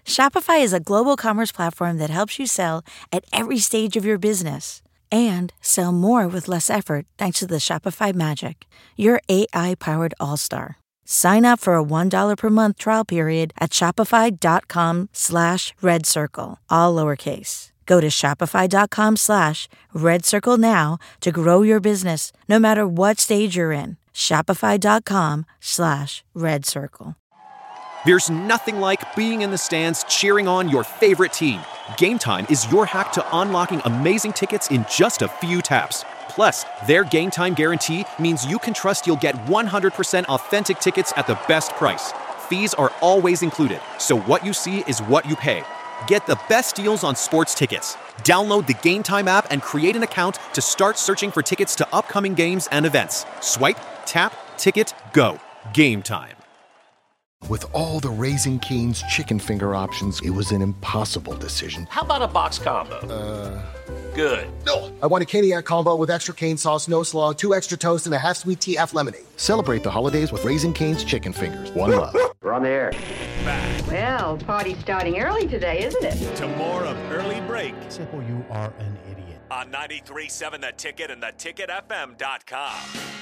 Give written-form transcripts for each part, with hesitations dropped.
Shopify is a global commerce platform that helps you sell at every stage of your business and sell more with less effort thanks to the Shopify Magic, your AI-powered all-star. Sign up for a $1 per month trial period at shopify.com/redcircle, all lowercase. Go to shopify.com/redcircle now to grow your business no matter what stage you're in. Shopify.com/redcircle. There's nothing like being in the stands cheering on your favorite team. Game Time is your hack to unlocking amazing tickets in just a few taps. Plus, their Game Time guarantee means you can trust you'll get 100% authentic tickets at the best price. Fees are always included, so what you see is what you pay. Get the best deals on sports tickets. Download the Game Time app and create an account to start searching for tickets to upcoming games and events. Swipe, tap, ticket, go. Game Time. With all the Raising Cane's chicken finger options, it was an impossible decision. How about a box combo? Good. No. I want a Caniac combo with extra cane sauce, no slaw, 2 extra toast, and a half sweet tea, half lemonade. Celebrate the holidays with Raising Cane's chicken fingers. One love. We're on the air. Back Well, party's starting early today, isn't it? to more of Early Break Simple, you are an idiot. on 93.7 The Ticket and theticketfm.com.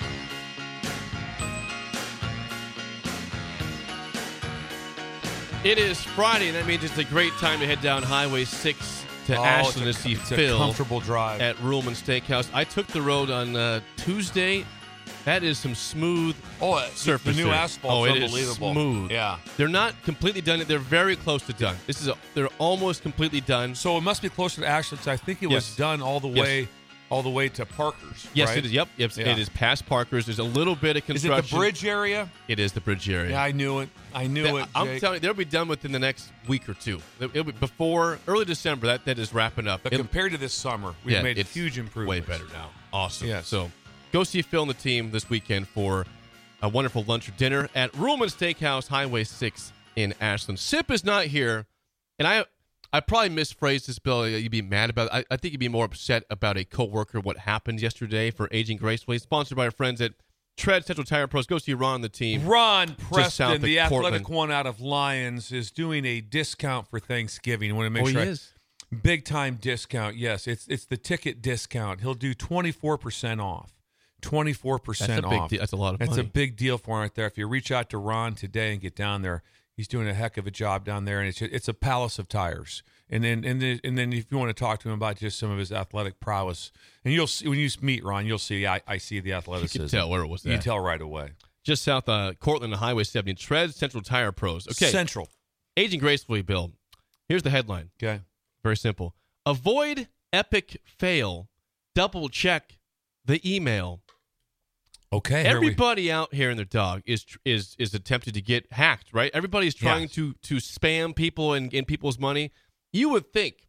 It is Friday, and that means it's a great time to head down Highway 6 to Ashland to see Phil a comfortable drive at Ruhlman Steakhouse. I took the road on Tuesday. That is some smooth surface. The new asphalt's unbelievable. It is smooth. Yeah. They're not completely done. They're very close to done. They're almost completely done. So it must be closer to Ashland. So I think it was done all the way to Parker's. Yes, right? it is. Yep. It is past Parker's. There's a little bit of construction. Is it the bridge area? It is the bridge area. Yeah, I knew it. I'm telling you, they'll be done within the next week or two. It'll be before early December. That is wrapping up. But compared to this summer, we've made huge improvements. Way better now. Awesome. Yes. So go see Phil and the team this weekend for a wonderful lunch or dinner at Ruhlman Steakhouse, Highway 6 in Ashland. Sip is not here, and I probably misphrased this, Bill. You'd be mad about it. I think you'd be more upset about a coworker, what happened yesterday for Aging Gracefully. Sponsored by our friends at Tread Central Tire Pros. Go see Ron and the team. Ron Preston, the athletic Portland. one out of Lyons, is doing a discount for Thanksgiving. I want to make sure. He is? Big time discount. Yes, it's the ticket discount. He'll do 24% off. 24% off. That's a lot of money. That's a big deal for him right there. If you reach out to Ron today and get down there, he's doing a heck of a job down there, and it's a palace of tires. And then if you want to talk to him about just some of his athletic prowess, and you'll see when you meet Ron, you'll see I see the athleticism. You can tell where it was. You can tell right away. Just south Cortland and Highway 70. Tread Central Tire Pros. Okay. Central. Aging Gracefully, Bill. Here's the headline. Okay. Very simple. Avoid epic fail. Double check the email. Okay. Everybody out here and their dog is attempted to get hacked, right? Everybody's trying to spam people and people's money. You would think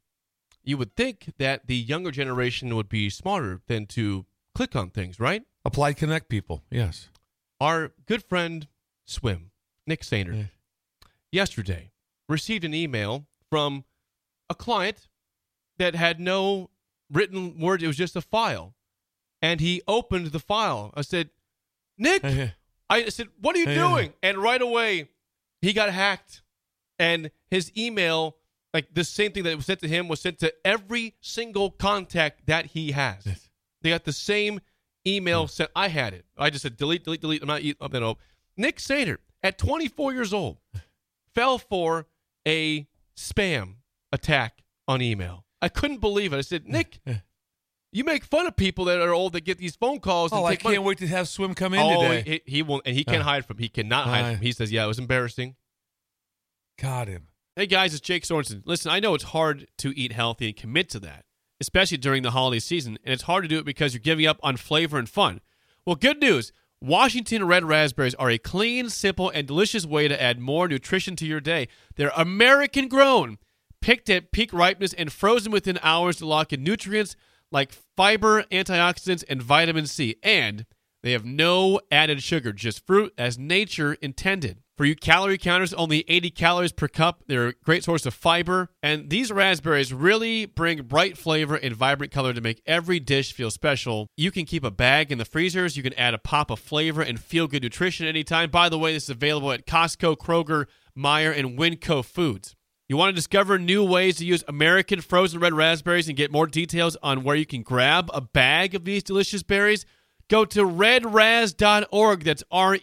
that the younger generation would be smarter than to click on things, right? Applied Connect people, yes. Our good friend Swim, Nick Sainer, yesterday received an email from a client that had no written word. It was just a file. And he opened the file. I said, Nick, I said, what are you doing? And right away, he got hacked. And his email, like the same thing that was sent to him, was sent to every single contact that he has. Yes. They got the same email sent. I had it. I just said, delete. I'm not open. Nick Sainer, at 24 years old, fell for a spam attack on email. I couldn't believe it. I said, Nick, you make fun of people that are old that get these phone calls. And I can't wait to have Swim come in today. He won't, and he can't hide from. He cannot hide from. He says, "Yeah, it was embarrassing." Got him. Hey guys, it's Jake Sorensen. Listen, I know it's hard to eat healthy and commit to that, especially during the holiday season, and it's hard to do it because you're giving up on flavor and fun. Well, good news. Washington Red Raspberries are a clean, simple, and delicious way to add more nutrition to your day. They're American grown, picked at peak ripeness, and frozen within hours to lock in nutrients like fiber, antioxidants, and vitamin C. And they have no added sugar, just fruit as nature intended. For you calorie counters, only 80 calories per cup. They're a great source of fiber. And these raspberries really bring bright flavor and vibrant color to make every dish feel special. You can keep a bag in the freezers. You can add a pop of flavor and feel-good nutrition anytime. By the way, this is available at Costco, Kroger, Meijer, and Winco Foods. You want to discover new ways to use American frozen red raspberries and get more details on where you can grab a bag of these delicious berries? Go to redraz.org. That's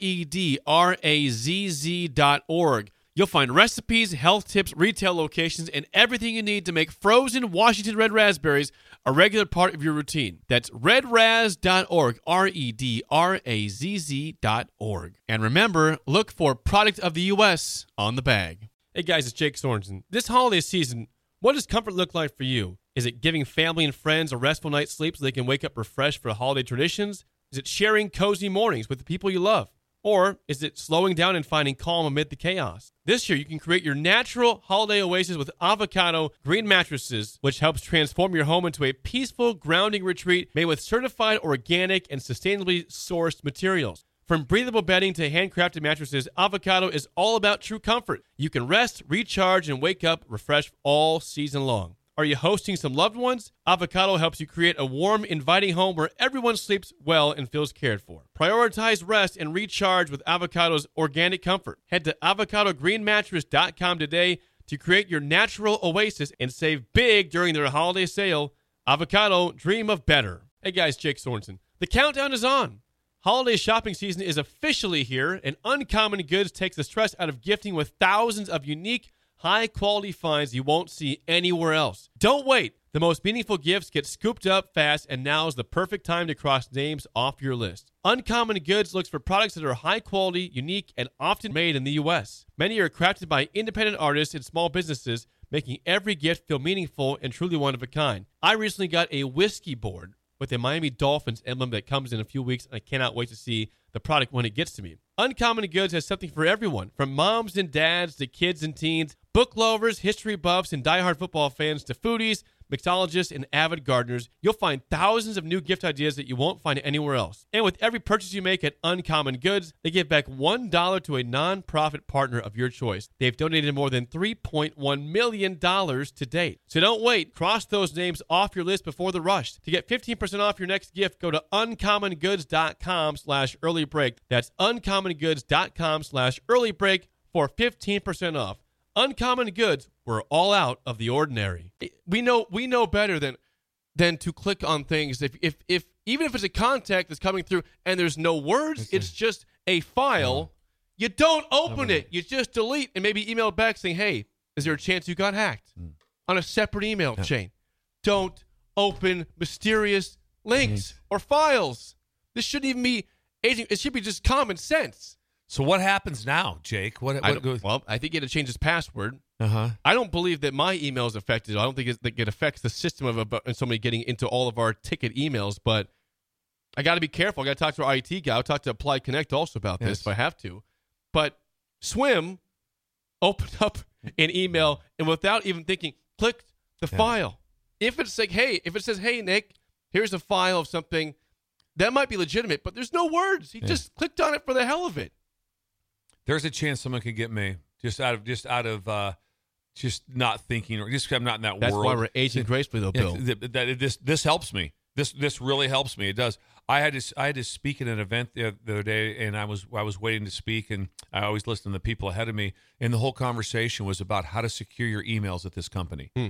REDRAZZ.org. You'll find recipes, health tips, retail locations, and everything you need to make frozen Washington red raspberries a regular part of your routine. That's redraz.org, REDRAZZ.org. And remember, look for Product of the U.S. on the bag. Hey guys, it's Jake Sorensen. This holiday season, what does comfort look like for you? Is it giving family and friends a restful night's sleep so they can wake up refreshed for holiday traditions? Is it sharing cozy mornings with the people you love? Or is it slowing down and finding calm amid the chaos? This year, you can create your natural holiday oasis with Avocado Green Mattresses, which helps transform your home into a peaceful, grounding retreat made with certified organic and sustainably sourced materials. From breathable bedding to handcrafted mattresses, Avocado is all about true comfort. You can rest, recharge, and wake up refreshed all season long. Are you hosting some loved ones? Avocado helps you create a warm, inviting home where everyone sleeps well and feels cared for. Prioritize rest and recharge with Avocado's organic comfort. Head to avocadogreenmattress.com today to create your natural oasis and save big during their holiday sale. Avocado, dream of better. Hey guys, Jake Sorensen. The countdown is on. Holiday shopping season is officially here, and Uncommon Goods takes the stress out of gifting with thousands of unique, high-quality finds you won't see anywhere else. Don't wait. The most meaningful gifts get scooped up fast, and now is the perfect time to cross names off your list. Uncommon Goods looks for products that are high-quality, unique, and often made in the U.S. Many are crafted by independent artists and small businesses, making every gift feel meaningful and truly one of a kind. I recently got a whiskey board with a Miami Dolphins emblem that comes in a few weeks, and I cannot wait to see the product when it gets to me. Uncommon Goods has something for everyone, from moms and dads to kids and teens, book lovers, history buffs, and diehard football fans to foodies, mixologists, and avid gardeners. You'll find thousands of new gift ideas that you won't find anywhere else. And with every purchase you make at Uncommon Goods, they give back $1 to a nonprofit partner of your choice. They've donated more than $3.1 million to date. So don't wait. Cross those names off your list before the rush. To get 15% off your next gift, go to uncommongoods.com/earlybreak. That's uncommongoods.com/earlybreak for 15% off. Uncommon Goods, we're all out of the ordinary. We know better than to click on things. If even if it's a contact that's coming through and there's no words, it's just a file. You don't open it. You just delete and maybe email back saying, "Hey, is there a chance you got hacked?" On a separate email chain. Don't open mysterious links or files. This shouldn't even be aging. It should be just common sense. So what happens now, Jake? What goes? Well, I think he had to change his password. Uh-huh. I don't believe that my email is affected. I don't think it affects the system of somebody getting into all of our ticket emails, but I got to be careful. I got to talk to our IT guy. I'll talk to Applied Connect also about this if I have to. But Swim opened up an email and without even thinking, clicked the file. If it's like, if it says, "Hey, Nick, here's a file of something," that might be legitimate, but there's no words. He just clicked on it for the hell of it. There's a chance someone could get me just out of not thinking, or just I'm not in that That's world. That's why we're aging gracefully, though, Bill. This helps me. This really helps me. It does. I had to speak at an event the other day, and I was waiting to speak, and I always listen to the people ahead of me. And the whole conversation was about how to secure your emails at this company. An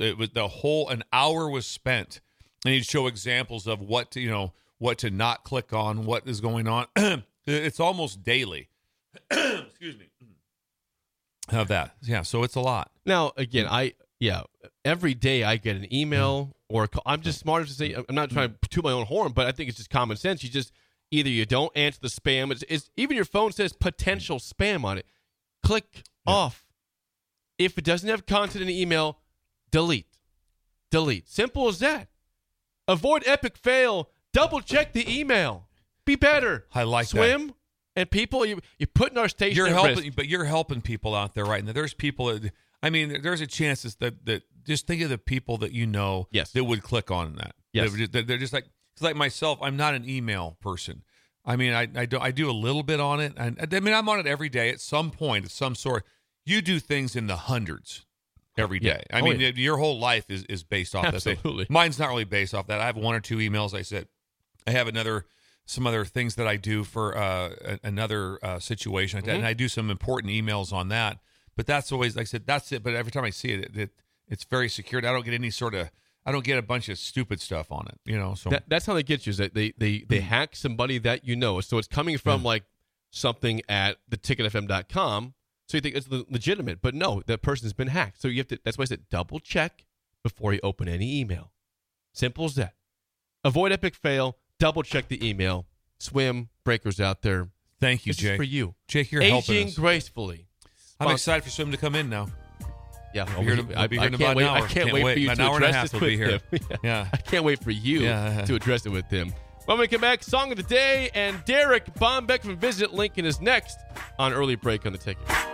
hour was spent, and he'd show examples of what to not click on, what is going on. It's almost daily. Excuse me. Have that. Yeah, so it's a lot. Now, again, every day I get an email or a call. I'm just smart enough to say, I'm not trying to toot my own horn, but I think it's just common sense. You just, either you don't answer the spam. It's even your phone says potential spam on it. Click off. If it doesn't have content in the email, delete. Simple as that. Avoid epic fail. Double check the email. Be better. I like Swim. that. And people, you're putting our station at risk. But you're helping people out there right now. There's people there's a chance that just think of the people that you know that would click on that. Yes. They're just like, it's like myself, I'm not an email person. I mean, I do a little bit on it. And I mean, I'm on it every day at some point of some sort. You do things in the hundreds every day. I mean, your whole life is based off that. Absolutely. Mine's not really based off that. I have one or two emails. I said, I have some other things that I do for another situation, and I do some important emails on that. But that's always, like I said, that's it. But every time I see it, it's very secured. I don't get I don't get a bunch of stupid stuff on it, you know. So that's how they get you. Is that they hack somebody that you know. So it's coming from like something at theticketfm.com. So you think it's legitimate, but no, that person's been hacked. So you have to. That's why I said double check before you open any email. Simple as that. Avoid epic fail. Double check the email. Swim, breakers out there. Thank you, this Jake. Is for you. Jake, you're helping us. Aging gracefully. I'm excited for Swim to come in now. Yeah, I'll be here in about an hour. I can't wait for you to address this with him. Yeah. I can't wait for you to address it with him. When we come back, Song of the Day, and Derek Bombeck from Visit Lincoln is next on Early Break on the Ticket.